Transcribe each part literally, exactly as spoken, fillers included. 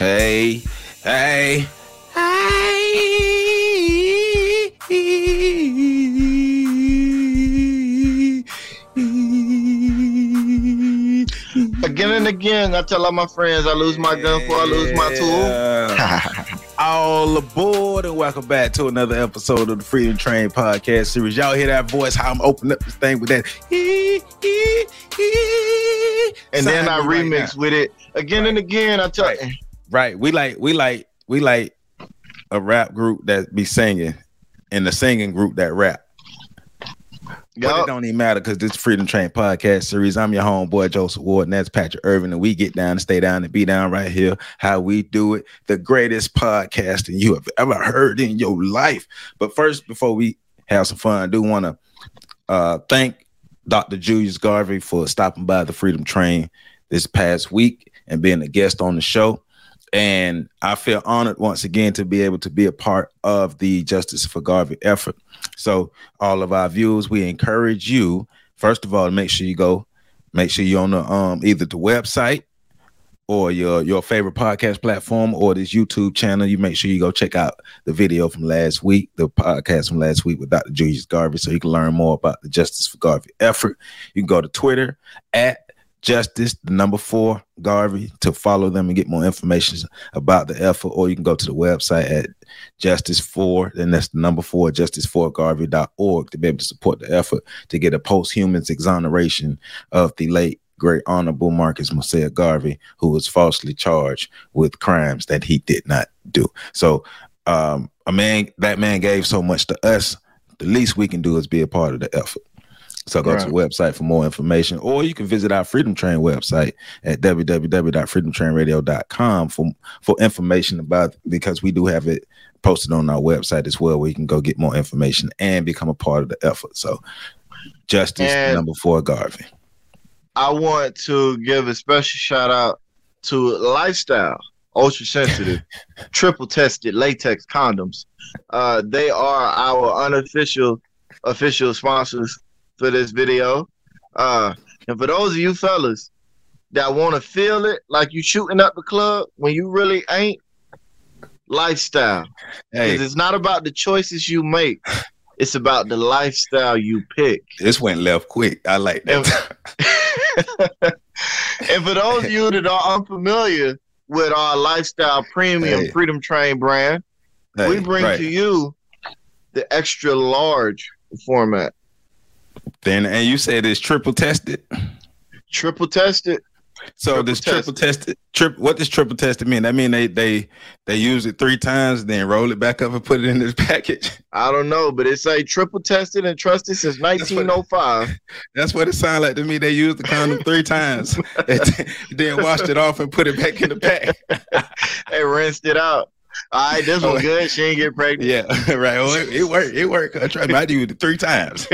Hey, hey, hey. Again and again, I tell all my friends I lose my gun before I lose my tool. All aboard and welcome back to another episode of the Freedom Train podcast series. Y'all hear that voice? How I'm opening up this thing with that. And then I remix with it again and again. I tell right. right. We like we like we like a rap group that be singing and the singing group that rap. Yep. But it don't even matter because this Freedom Train podcast series. I'm your homeboy Joseph Ward, and that's Patrick Irvin, and we get down and stay down and be down right here. How we do it, the greatest podcasting you have ever heard in your life. But first, before we have some fun, I do want to uh, thank Doctor Julius Garvey for stopping by the Freedom Train this past week and being a guest on the show. And I feel honored once again to be able to be a part of the Justice for Garvey effort. So all of our viewers, we encourage you, first of all, to make sure you go, make sure you're on the um either the website or your, your favorite podcast platform or this YouTube channel. You make sure you go check out the video from last week, the podcast from last week with Doctor Julius Garvey, so you can learn more about the Justice for Garvey effort. You can go to Twitter at Justice, the number four, Garvey, to follow them and get more information about the effort, or you can go to the website at Justice four, and that's the number four, justice for garvey dot org, to be able to support the effort to get a posthumous exoneration of the late, great Honorable Marcus Mosiah Garvey, who was falsely charged with crimes that he did not do. So um, a man, that man gave so much to us, the least we can do is be a part of the effort. So go right. to the website for more information, or you can visit our Freedom Train website at w w w dot freedom train radio dot com for, for information about it, because we do have it posted on our website as well, where you can go get more information and become a part of the effort. So Justice and number four, Garvey. I want to give a special shout out to Lifestyle, ultra sensitive, triple tested latex condoms. Uh, they are our unofficial official sponsors for this video. Uh, and for those of you fellas that want to feel it like you shooting up the club when you really ain't, Lifestyle. Hey. It's not about the choices you make. It's about the lifestyle you pick. This went left quick. I like that. And, and for those of you that are unfamiliar with our Lifestyle Premium hey. Freedom Train brand, hey, we bring right. to you the extra large format. Then and you said it's triple tested. Triple tested. So triple this triple tested. Trip. What does triple tested mean? That mean they they they use it three times, then roll it back up and put it in this package. I don't know, but it say triple tested and trusted since nineteen oh five. That's what it sounds like to me. They used the condom three times, and then washed it off and put it back in the pack. They rinsed it out. All right, this one good. She ain't get pregnant. Yeah, right. Well, it, it worked. It worked. I tried. I used it three times.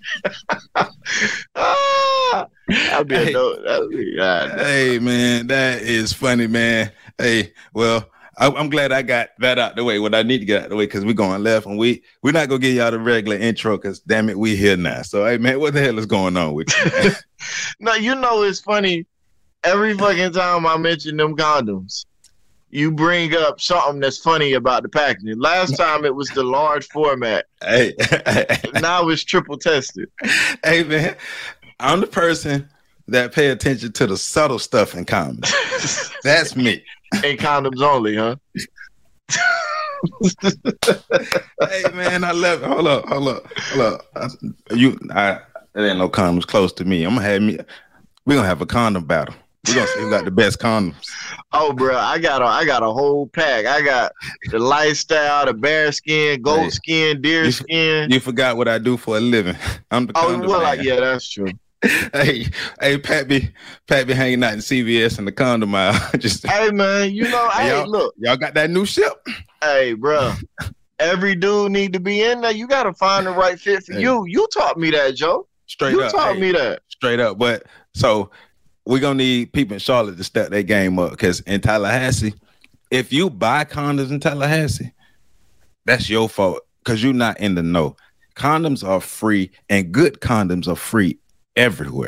ah, that'd be hey, a dope. That'd be God. Hey, man, that is funny, man. Hey, well, I, I'm glad I got that out the way. What I need to get out the way, because we're going left, and we we're not gonna give y'all the regular intro, because damn it, we here now. So, hey, man, what the hell is going on with you? No, you know it's funny. Every fucking time I mention them condoms, you bring up something that's funny about the packaging. Last time it was the large format. Hey, now it's triple tested. Hey, man, I'm the person that pay attention to the subtle stuff in condoms. That's me. In condoms only, huh? Hey, man, I love it. Hold up, hold up, hold up. I, you, I, there ain't no condoms close to me. I'm gonna have me. We're gonna have a condom battle. We're gonna see who got the best condoms. Oh, bro, I got a, I got a whole pack. I got the Lifestyle, the bear skin, goat hey, skin, deer you, skin. You forgot what I do for a living. I'm the oh, condom well, man. Like, yeah, that's true. Hey, hey, Pat be, Pat be hanging out in C V S in the condom aisle. Just, hey, man, you know, hey, y'all, look, y'all got that new ship. Hey, bro, every dude need to be in there. You got to find the right fit for hey. you. You taught me that, Joe. Straight you up, you taught hey, me that. Straight up, but so. We're going to need people in Charlotte to step their game up, because in Tallahassee, if you buy condoms in Tallahassee, that's your fault, because you're not in the know. Condoms are free, and good condoms are free everywhere.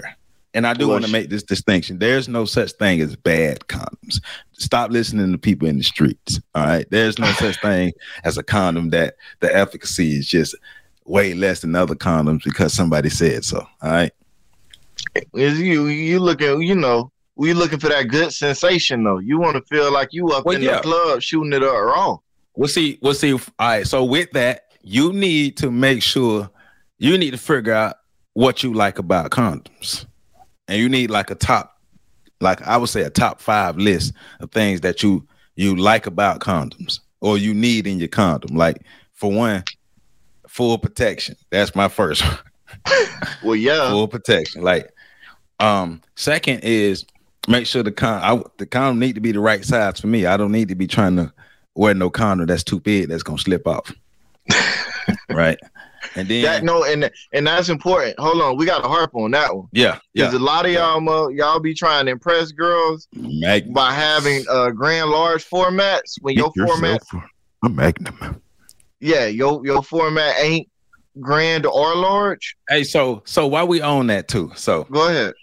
And I do want to make this distinction. There's no such thing as bad condoms. Stop listening to people in the streets. All right. There's no such thing as a condom that the efficacy is just way less than other condoms because somebody said so. All right. Is you you looking, you know, we looking for that good sensation though. You want to feel like you up well, in yeah. the club shooting it up raw. We'll see. We'll see. All right. So with that, you need to make sure you need to figure out what you like about condoms. And you need like a top, like I would say a top five list of things that you you like about condoms or you need in your condom. Like for one, full protection. That's my first one. Well, yeah. Full protection. Like um, second is make sure the con I, the condom need to be the right size for me. I don't need to be trying to wear no condom that's too big that's gonna slip off. Right. And then that no, and and that's important. Hold on, we got to harp on that one. Yeah, because yeah, a lot of yeah. y'all, uh, y'all be trying to impress girls Magnum. by having uh grand large formats. When Get your format, a Magnum. Yeah, your your format ain't grand or large. Hey, so so why we own that too? So go ahead.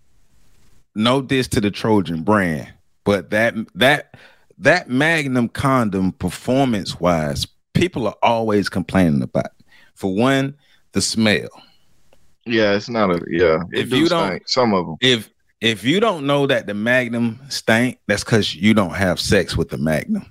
No diss to the Trojan brand, but that that that Magnum condom, performance wise, people are always complaining about. For one, the smell. Yeah, it's not a yeah. If you don't, stink, some of them. If if you don't know that the Magnum stink, that's because you don't have sex with the Magnum.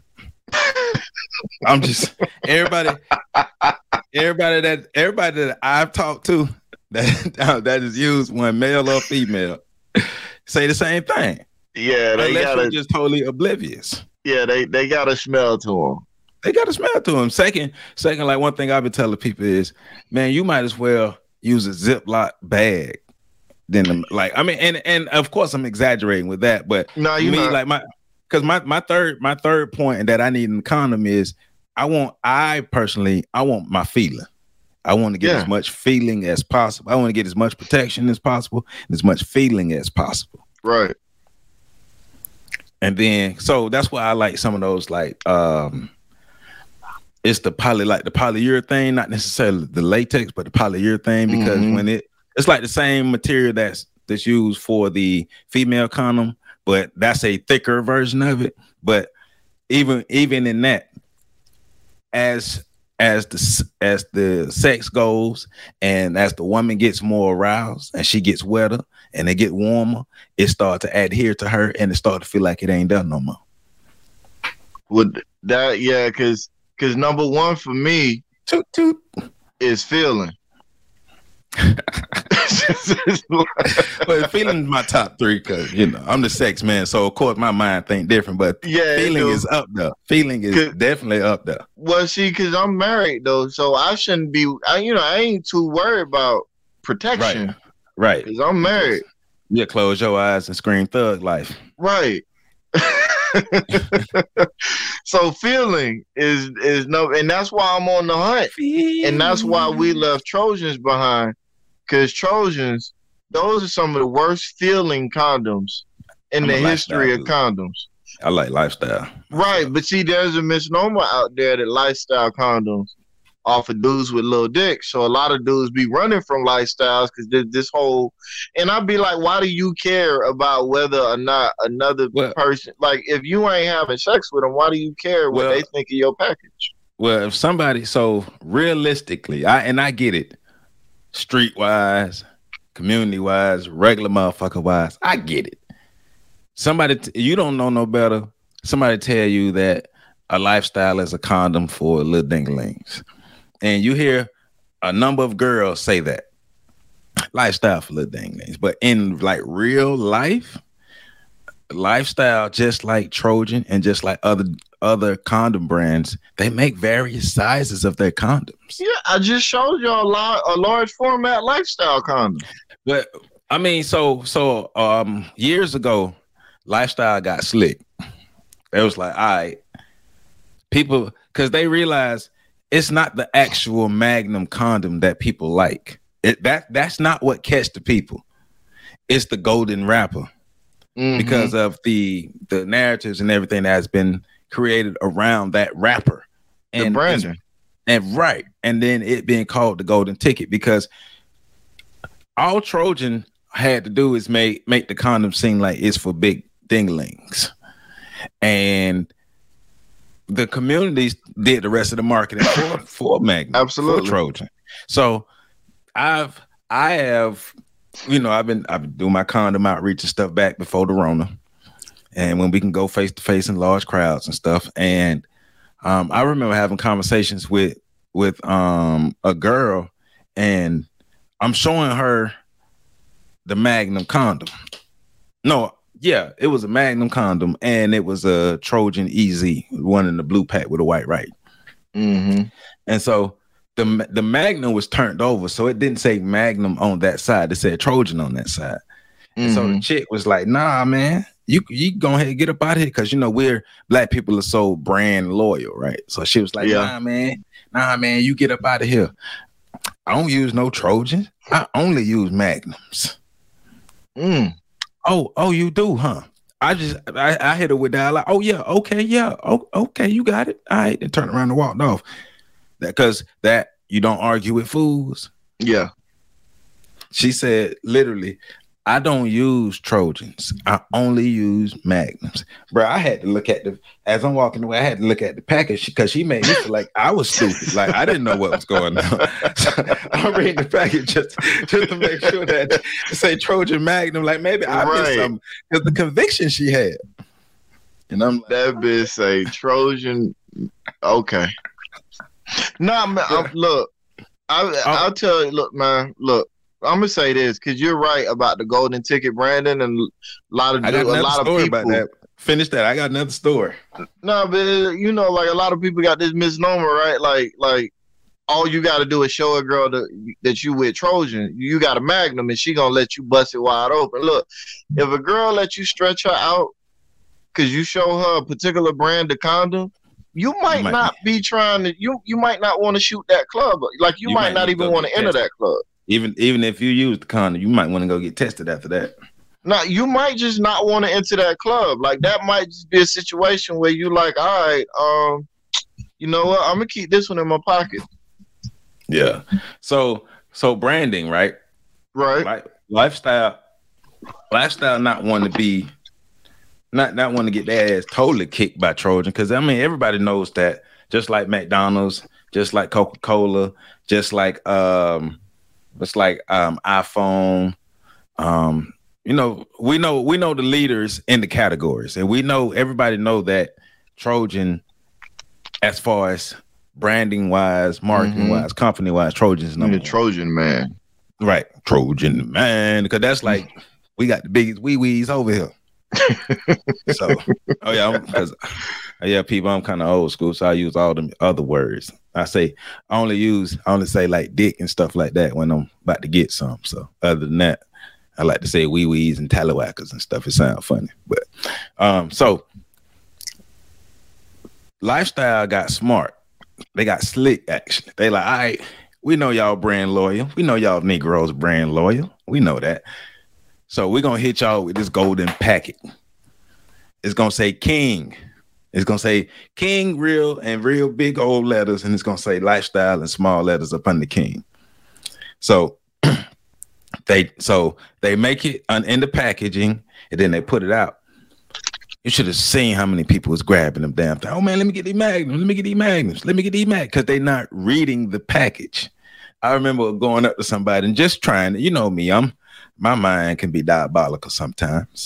I'm just everybody, everybody that everybody that I've talked to that that is used one male or female say the same thing. Yeah, they Unless gotta you're just totally oblivious. Yeah, they they got a smell to them. They got a smell to them. Second, second, like one thing I've been telling people is, man, you might as well use a Ziploc bag than the, like. I mean, and and of course I'm exaggerating with that, but no, you me not. like my because my my third my third point that I need in the condom is I want I personally I want my feeling. I want to get yeah. as much feeling as possible. I want to get as much protection as possible and as much feeling as possible. Right. And then so that's why I like some of those like um. It's the poly, like the polyurethane, not necessarily the latex, but the polyurethane, because mm-hmm. when it, it's like the same material that's that's used for the female condom, but that's a thicker version of it. But even even in that, as as the as the sex goes, and as the woman gets more aroused and she gets wetter and it get warmer, it starts to adhere to her and it starts to feel like it ain't done no more. Would that yeah, because. Because number one for me toot, toot. is feeling. But feeling is my top three because, you know, I'm the sex man. So, of course, my mind think different. But yeah, feeling is up there. Feeling is definitely up there. Well, see, because I'm married, though. So I shouldn't be, I, you know, I ain't too worried about protection. Right. Because right. I'm married. Yeah, close your eyes and scream thug life. Right. So feeling is is no, and that's why I'm on the hunt, feeling. And that's why we left Trojans behind, because Trojans, those are some of the worst feeling condoms in I'm the history of dude. condoms. I like lifestyle, right? But see, there's a misnomer out there that lifestyle condoms are for dudes with little dicks. So a lot of dudes be running from lifestyles because there's this whole, and I'd be like, why do you care about whether or not another well, person, like if you ain't having sex with them, why do you care what well, they think of your package? Well, if somebody, so realistically, I and I get it, street wise, community wise, regular motherfucker wise, I get it. Somebody, t- you don't know no better. Somebody tell you that a lifestyle is a condom for little dinglings. And you hear a number of girls say that lifestyle for little dinglings, but in like real life, lifestyle, just like Trojan and just like other other condom brands, they make various sizes of their condoms. Yeah, I just showed y'all a, lot, a large format lifestyle condom. But I mean, so so um years ago, lifestyle got slick. It was like, all right, people, because they realized it's not the actual Magnum condom that people like. It, that that's not what catch the people. It's the golden wrapper, mm-hmm. because of the the narratives and everything that has been created around that wrapper and the branding, and, and right, and then it being called the golden ticket, because all Trojan had to do is make make the condom seem like it's for big dinglings, and the communities did the rest of the marketing for for Magnum, absolutely, for Trojan. So I've I have, you know, I've been I've been doing my condom outreach and stuff back before the Rona, and when we can go face to face in large crowds and stuff. And um, I remember having conversations with with um, a girl, and I'm showing her the Magnum condom. No, yeah, it was a Magnum condom, and it was a Trojan E Z, one in the blue pack with a white right. Mm-hmm. And so the the Magnum was turned over, so it didn't say Magnum on that side. It said Trojan on that side. Mm-hmm. And so the chick was like, "Nah, man, you you go ahead and get up out of here, because you know we're black people are so brand loyal, right?" So she was like, yeah. "Nah, man, nah, man, you get up out of here. I don't use no Trojans. I only use Magnums." Mm. Oh, oh, you do, huh? I just I, I hit her with that. Like, oh yeah, okay, yeah, oh, okay, you got it. All right, and turned around and walked off. That because that you don't argue with fools. Yeah. She said literally, I don't use Trojans. I only use Magnums. Bro, I had to look at the as I'm walking away, I had to look at the package because she made me feel like I was stupid. Like I didn't know what was going on. So I'm reading the package just, just to make sure that it say Trojan Magnum. Like maybe I right. missed something because the conviction she had. And I'm like, that bitch say Trojan. Okay. Nah, man. I'm, look, I, I'll tell you. Look, man. Look. I'm gonna say this because you're right about the golden ticket, Brandon, and a lot of I got a lot of people. About that. Finish that. I got another story. No, but you know, like a lot of people got this misnomer, right? Like, like all you got to do is show a girl that that you with Trojan. You got a Magnum, and she gonna let you bust it wide open. Look, if a girl let you stretch her out because you show her a particular brand of condom, you might, you might not be. be trying to. You you might not want to shoot that club. Like you, you might, might not even want to enter that club. Even even if you use the condom, you might want to go get tested after that. Now, you might just not want to enter that club. Like, that might just be a situation where you like, all right, um, you know what? I'm going to keep this one in my pocket. Yeah. So, so branding, right? Right. Like, lifestyle, lifestyle not want to be, not, not want to get their ass totally kicked by Trojan. Because, I mean, everybody knows that just like McDonald's, just like Coca-Cola, just like, um, it's like um, iPhone, um, you know, we know we know the leaders in the categories, and we know everybody know that Trojan, as far as branding wise, marketing mm-hmm. wise, company wise, Trojan's number the Trojan man, right? Trojan man, because that's like we got the biggest wee wees over here. So, oh yeah, because yeah, people, I'm kind of old school, so I use all them other words. I say I only use I only say like dick and stuff like that when I'm about to get some. So other than that, I like to say wee wees and tallywackers and stuff. It sounds funny, but um, so lifestyle got smart. They got slick. Actually, they like, all right, we know y'all brand loyal. We know y'all Negroes brand loyal. We know that. So we're gonna hit y'all with this golden packet. It's gonna say King. It's gonna say King real and real big old letters, and it's gonna say lifestyle and small letters up under King. So they so they make it on, in the packaging, and then they put it out. You should have seen how many people was grabbing them damn thing. Oh man, let me get these magnums. Let me get these magnums. Let me get these magnums, because they not reading the package. I remember going up to somebody and just trying to, you know me, I'm my mind can be diabolical sometimes.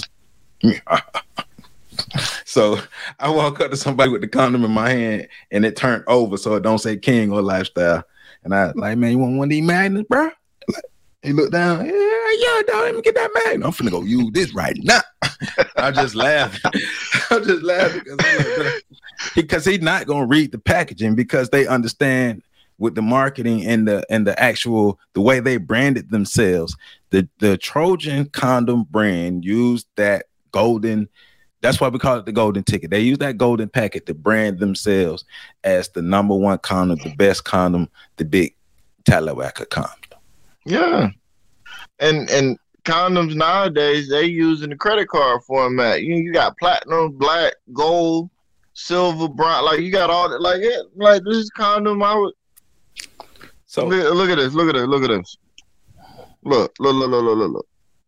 So I walk up to somebody with the condom in my hand, and it turned over so it don't say King or lifestyle. And I like, man, you want one of these magnums, bro? Like, he looked down, yeah, yeah, dog, let me get that magnum. I'm finna go use this right now. I'm just laughing. I'm just laughing because because he's not gonna read the packaging, because they understand with the marketing and the and the actual the way they branded themselves. The the Trojan condom brand used that golden. That's why we call it the golden ticket. They use that golden packet to brand themselves as the number one condom, the best condom, the big Talawaka condom. Yeah, and and condoms nowadays, they using the credit card format. You you got platinum, black, gold, silver, brown. Like you got all that. Like it, like this is condom. I would. So look, look at this. Look at this. Look at this. Look, look, look, look, look, look,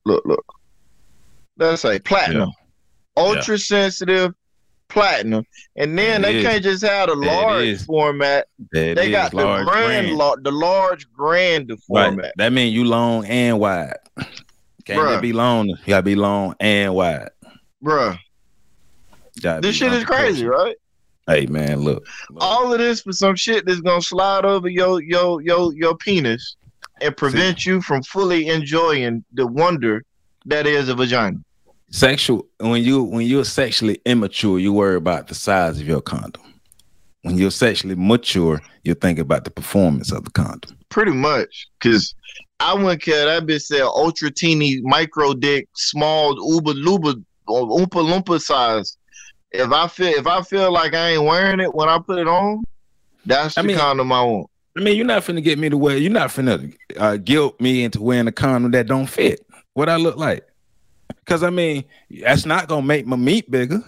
look, look. Let's say platinum, yeah. ultra yeah. sensitive, platinum, and then it they is. can't just have the large format. That they got the grand, grand. La- the large grand format. Right. That means you long and wide. Can't Bruh. be long. You gotta be long and wide, bruh. This shit is crazy, right? Hey man, look, look. All of this for some shit that's gonna slide over your your your your penis and prevent See. you from fully enjoying the wonder that is a vagina. Sexual when you when you're sexually immature, you worry about the size of your condom. When you're sexually mature, you think about the performance of the condom. Pretty much, because I wouldn't care. That bitch said ultra teeny micro dick, small uber luba or oompa loompa size. If I feel if I feel like I ain't wearing it when I put it on, that's the I mean, condom I want. I mean, you're not finna get me to wear. You're not finna uh, guilt me into wearing a condom that don't fit. What I look like? Because I mean, that's not gonna make my meat bigger.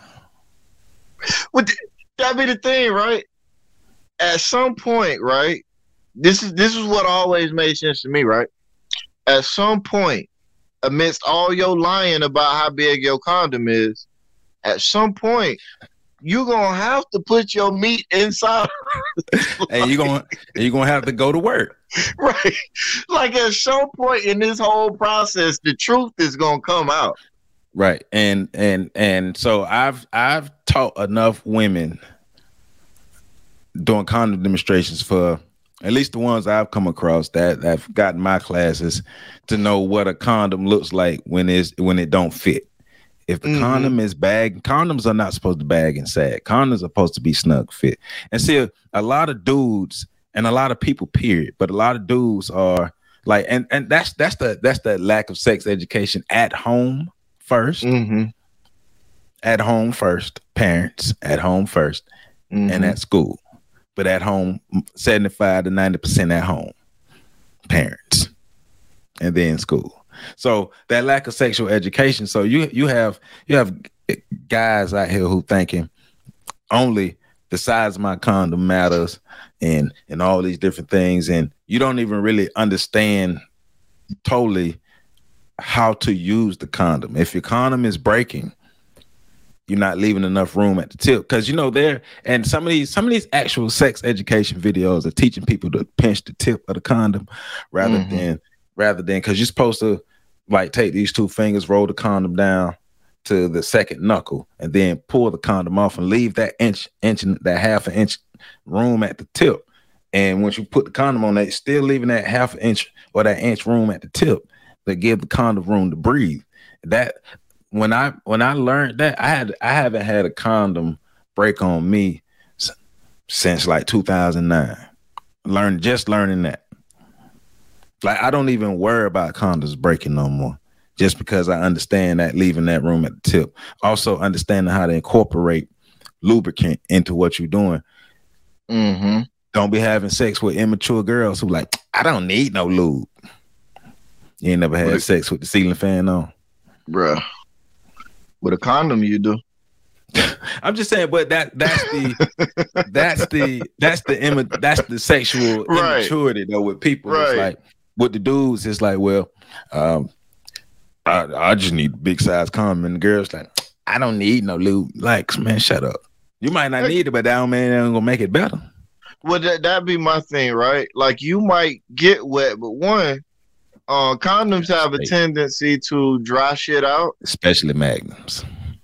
Well, that be the thing, right? At some point, right? This is this is what always made sense to me, right? At some point, amidst all your lying about how big your condom is, at some point, you're gonna have to put your meat inside. And you're gonna you're gonna have to go to work. Right. Like at some point in this whole process, the truth is gonna come out. Right. And and and so I've I've taught enough women doing condom demonstrations for at least the ones I've come across that have gotten my classes to know what a condom looks like when it's when it don't fit. If the mm-hmm. condom is bag, condoms are not supposed to bag and sag. Condoms are supposed to be snug fit. And see, a, a lot of dudes and a lot of people, period, but a lot of dudes are like, and and that's that's the that's the lack of sex education at home first, mm-hmm. at home first, parents at home first, mm-hmm. and at school. But at home, seventy-five to ninety percent at home, parents, and then school. So that lack of sexual education. So you you have you have guys out here who thinking only the size of my condom matters and and all these different things, and you don't even really understand totally how to use the condom. If your condom is breaking, you're not leaving enough room at the tip, because you know there and some of these some of these actual sex education videos are teaching people to pinch the tip of the condom rather mm-hmm. than rather than because you're supposed to like take these two fingers, roll the condom down to the second knuckle, and then pull the condom off and leave that inch, inch, that half an inch room at the tip. And once you put the condom on, that still leaving that half an inch or that inch room at the tip, that give the condom room to breathe. That when I when I learned that, I had I haven't had a condom break on me since like two thousand nine. Learn just learning that. Like, I don't even worry about condoms breaking no more, just because I understand that leaving that room at the tip. Also understanding how to incorporate lubricant into what you're doing. Mm-hmm. Don't be having sex with immature girls who like, I don't need no lube. You ain't never had but, sex with the ceiling fan on. Bruh. With a condom you do. I'm just saying, but that that's the that's the that's the imma- that's the sexual right. immaturity though with people. Right. It's like with the dudes, it's like, well, um, I, I just need a big size condom, and the girls like, I don't need no lube. Like, man, shut up. You might not need it, but that don't mean it's gonna make it better. Well, that that be my thing, right? Like, you might get wet, but one, uh, condoms have a tendency to dry shit out, especially magnums.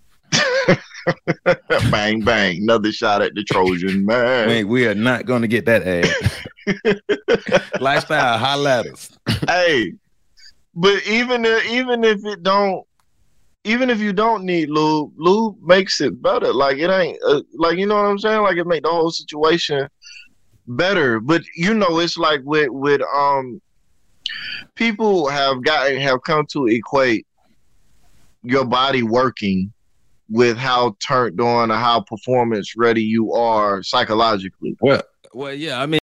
Bang bang! Another shot at the Trojan man. Wait, we are not going to get that ad. Lifestyle highlighters. Hey, but even if, even if it don't, even if you don't need lube, lube makes it better. Like, it ain't uh, like, you know what I'm saying? Like, it make the whole situation better. But you know, it's like with with um, people have gotten have come to equate your body working with how turned on or how performance ready you are psychologically. Well, well, yeah. I mean.